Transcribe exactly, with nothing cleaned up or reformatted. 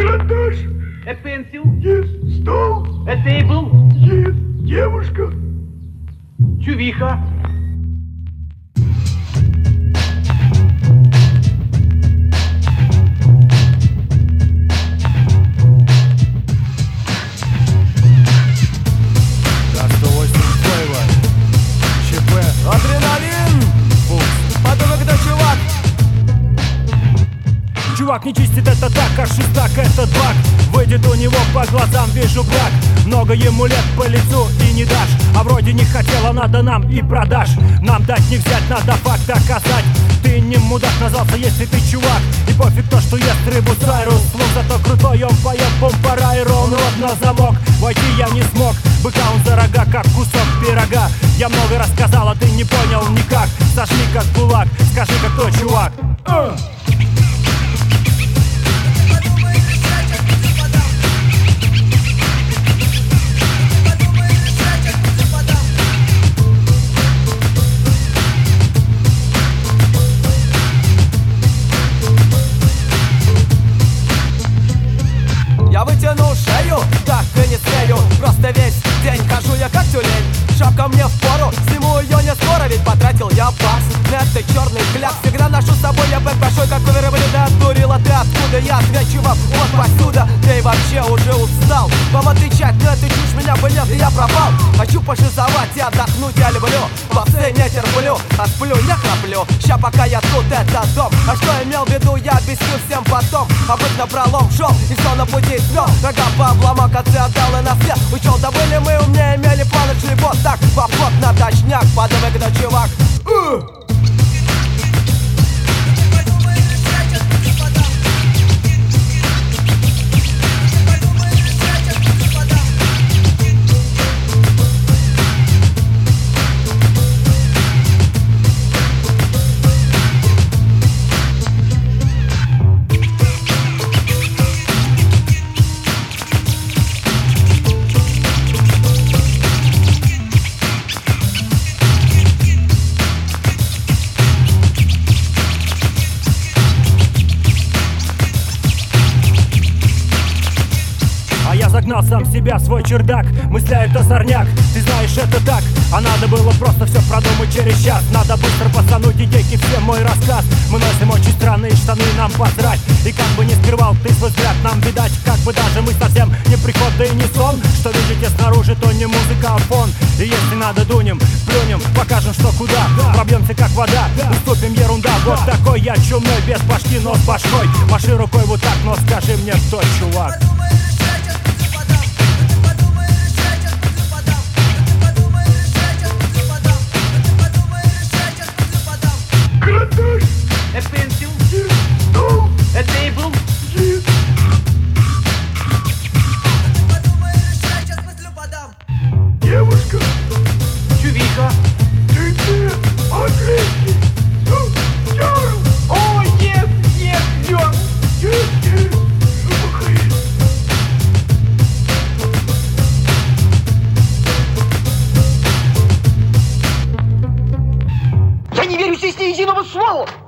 Карандаш. A pencil. Есть. Стол. A table. Есть. Девушка. Чувиха. Адреналин! Подумай, кто чувак! Чувак не чистит это так, как шестак, этот баг. Выйдет у него по глазам, вижу брак. Много ему лет, по лицу и не дашь. А вроде не хотела, надо нам и продашь. Нам дать не взять, надо факт доказать. Ты не мудак назвался, если ты чувак. И пофиг то, что ест рыбу Сайрус. Слух зато крутой, он поет бомбарайру. Он рот на замок, войти я не смог. Быка он за рога, как кусок пирога. Я много рассказал, а ты не понял никак. Сожми как кулак, скажи, как кто чувак. uh! Я вытяну шею, так и не смею. Просто весь день хожу я как тюлень. Шапка мне впору, сниму ее не скоро. Ведь потратил я бакс на этот черный кляп. Всегда ношу с собой я бэк большой, как у верблюда. Дурила ты откуда? Я отвечу вам вот посюда. Ты вообще уже устал вам отвечать на эту чушь, меня бы нет, и я пропал. Хочу пошизовать и отдохнуть я люблю. Попсы не терплю, а сплю не храплю. Ща пока я тут, это дом. А что имел в виду, я объясню всем потом. Обычно пролом шел и все на пути смел. Рога по обломам, концы отдал и на след. Учел, да были мы умнее, имели планы, шли вот так. В обход на точняк, подумай, когда чувак. uh! Я загнал сам себя в свой чердак, мысля это сорняк, ты знаешь это так. А надо было просто все продумать через час. Надо быстро пацануть идейки, всем мой рассказ. Мы носим очень странные штаны, нам посрать. И как бы не скрывал ты свой взгляд, нам видать. Как бы даже мы совсем не приход, да и не сон. Что видите снаружи, то не музыка, а фон. И если надо, дунем, плюнем, покажем, что куда. Пробьемся как вода, уступим ерунда. Вот такой я чумной, без башки, но с башкой. Маши рукой вот так, но скажи мне, кто чувак. Карандаш. A pencil. Есть. Стол. A table. Есть. Девушка. Чувиха. Ты где? Английский. Ну, Чарл. О, yes, yes, John. Есть, есть. Шумахай. Я не верю здесь ни единому слову.